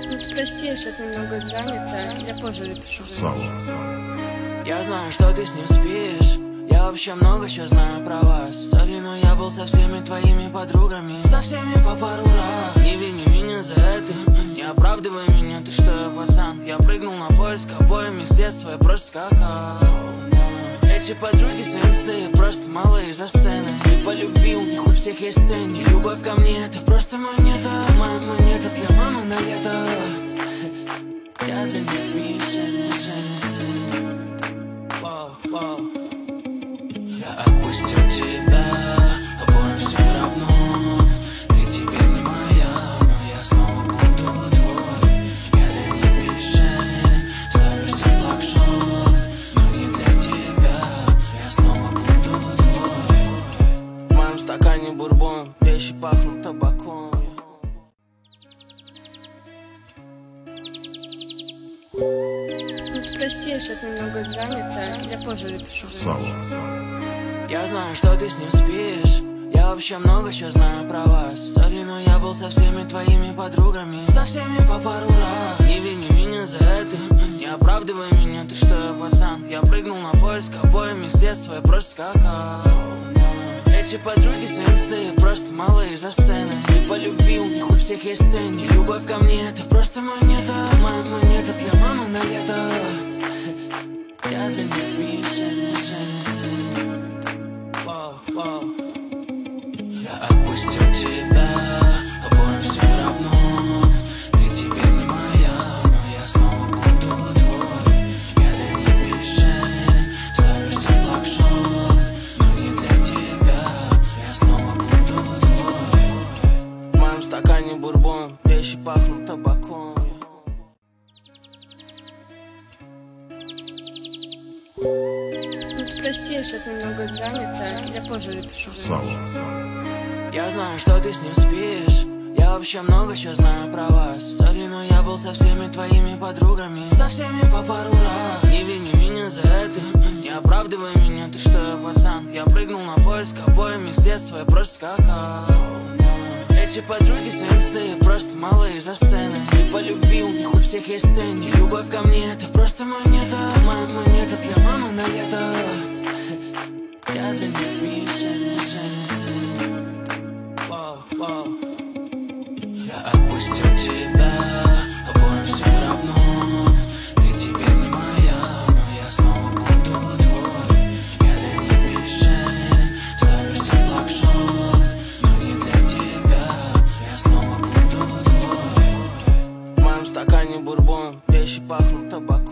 Ну ты прости, я сейчас немного занята, я позже напишу. Я знаю, что ты с ним спишь. Я вообще много чего знаю про вас. Сори, но я был со всеми твоими подругами, со всеми по пару раз. Не вини меня за это, не оправдывай меня, ты что, я пацан. Я прыгнул на поиск обоими с детства, я просто скакал. Эти подруги с инсты, просто малые за сценой. И по любви у них у всех есть ценник. Любовь ко мне, это просто монета. Моя монета для мамы на лето. Я для них мишень. Я отпустил тебя, обоим все равно. Ты теперь не моя, но я снова буду твой. Я для них мишень, ставлю всем блокшот, но не для тебя, я снова буду твой. В моем стакане бурбон, вещи пахнут табаком. Ну ты прости, я сейчас немного занята, я позже напишу. Я знаю, что ты с ним спишь. Я вообще много чего знаю про вас. Сори, но я был со всеми твоими подругами, со всеми по пару раз. Не вини меня за это, не оправдывай меня, ты что, я пацан. Я прыгнул на поиск обоими с детства, я просто скакал. Эти подруги с инсты, просто малые за сценой. И по любви у них у всех есть ценник. Любовь ко мне, это просто монета. Моя монета для мамы на лето. Я для них мишень. Я отпустил тебя, обоим все равно. Ты теперь не моя, но я снова буду твой. Я для них мишень, ставлю всем блокшот, но не для тебя, я снова буду твой. В моем стакане бурбон, вещи пахнут табаком. Ну ты прости, я сейчас немного занята, я позже напишу. Я знаю, что ты с ним спишь. Я вообще много чего знаю про вас. Сори, но я был со всеми твоими подругами, со всеми по пару раз. Не вини меня за это, не оправдывай меня, ты что, я пацан. Я прыгнул на поиск обоими с детства, я просто скакал. Эти подруги с инсты, просто малые за сценой. И по любви у них у всех есть ценник. Любовь ко мне, это просто монета. Моя монета для мамы на лето. Я для них мишень. Я отпустил тебя, обоим все равно. Ты теперь не моя, но я снова буду твой. Я для них мишень, ставлю всем блокшот, но не для тебя, я снова буду твой. В моем стакане бурбон, вещи пахнут табаком.